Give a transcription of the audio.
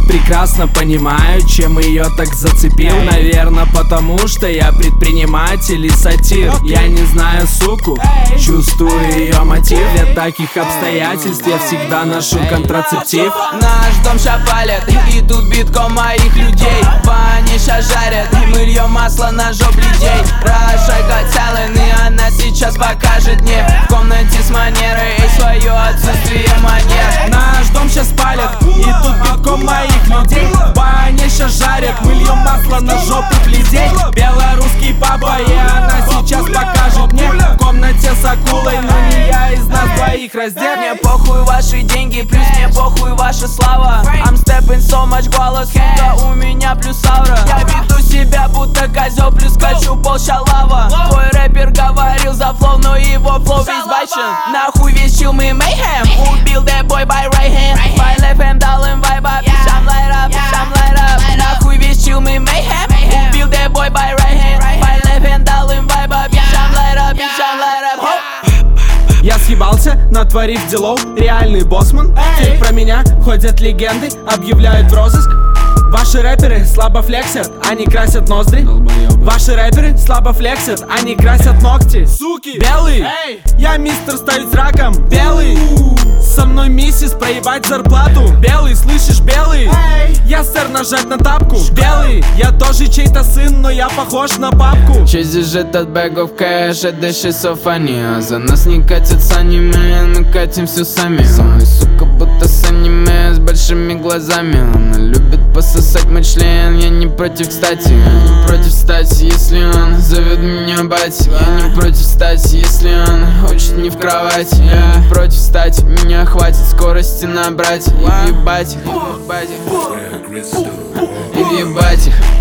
прекрасно понимаю, чем ее так зацепил. Наверное, потому что я предприниматель и сатир. Я не знаю суку, чувствую ее мотив. Для таких обстоятельств я всегда ношу контрацептив. Наш дом ща палят, и тут битком моих людей. Бани ща жарят, и мы льем масло на жоп людей. Рашайка Таллин, и она сейчас покажет мне в комнате с манерой и свое отсутствие манер. Наш дом щас палят, и тут битком моих людей. Бани ща жарят, мы льем масло на жопу людей. Белорусский папа, и она сейчас покажет мне в комнате с акулой, но не я из нас двоих раздет. Мне похуй ваши деньги, плюс мне похуй ваша слава. I'm stepping so much, голос, сука, у меня плюс аура. Я веду себя будто козел, плюс качу пол шалава. Твой рэпер говорил за флоу, но его флоу весь бачен. Нахуй весь чил мы mayhem. Убил that boy by right hand. By left hand дал им вайба, bitch I'm light up, bitch I'm light up. Нахуй весь чил мы mayhem. Убил that boy by right hand. By left hand дал им вайба, bitch I'm light up, bitch I'm light up. Я съебался, натворив делов, реальный боссман. Теперь про меня ходят легенды, объявляют в розыск. Ваши рэперы слабо флексят, они красят ноздри. Ваши рэперы слабо флексят, они красят ногти. Суки, белый, я мистер ставить раком. Белый, со мной миссис проебать зарплату. Белый, слышишь, белый, я сэр нажать на тапку. Белый, я тоже чей-то сын, но я похож на папку. Через этот bag of cash, это шизофрения. За нас не катятся аниме, мы катимся сами. Со мной сука будто с аниме, с большими глазами. Она любит пососать мой член, я не против, кстати. Я не против стать, если он зовет меня бать. Я не против стать, если он хочет не в кровать. Я не против стать, меня хватит скорости набрать. И въебать их, и въебать их.